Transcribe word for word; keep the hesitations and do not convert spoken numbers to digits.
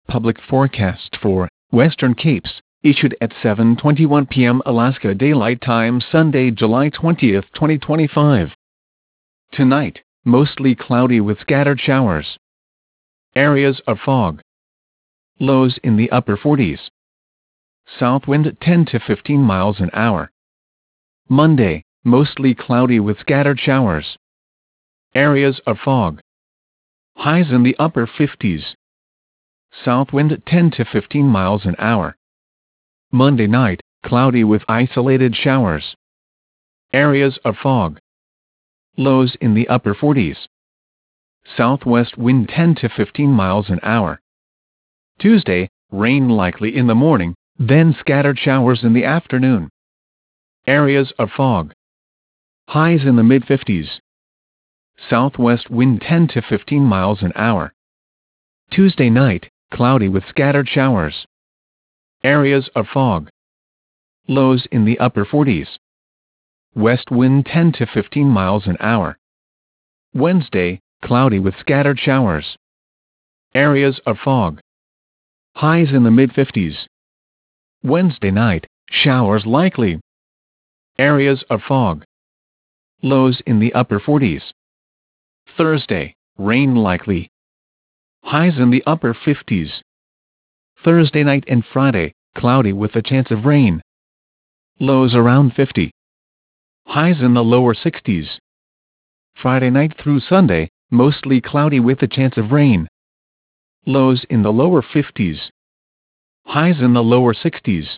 Public forecast for Western Capes, issued at seven twenty-one p m Alaska Daylight Time Sunday, July twentieth, twenty twenty-five. Tonight, mostly cloudy with scattered showers. Areas of fog. Lows in the upper forties. South wind ten to fifteen miles an hour. Monday, mostly cloudy with scattered showers. Areas of fog. Highs in the upper fifties. South wind ten to fifteen miles an hour. Monday night, cloudy with isolated showers. Areas of fog. Lows in the upper forties. Southwest wind ten to fifteen miles an hour. Tuesday, rain likely in the morning, then scattered showers in the afternoon. Areas of fog. Highs in the mid fifties. Southwest wind ten to fifteen miles an hour. Tuesday night, cloudy with scattered showers. Areas of fog. Lows in the upper forties. West wind ten to fifteen miles an hour. Wednesday, cloudy with scattered showers. Areas of fog. Highs in the mid fifties. Wednesday night, showers likely. Areas of fog. Lows in the upper forties. Thursday, rain likely. Highs in the upper fifties. Thursday night and Friday, cloudy with a chance of rain. Lows around fifty. Highs in the lower sixties. Friday night through Sunday, mostly cloudy with a chance of rain. Lows in the lower fifties. Highs in the lower sixties.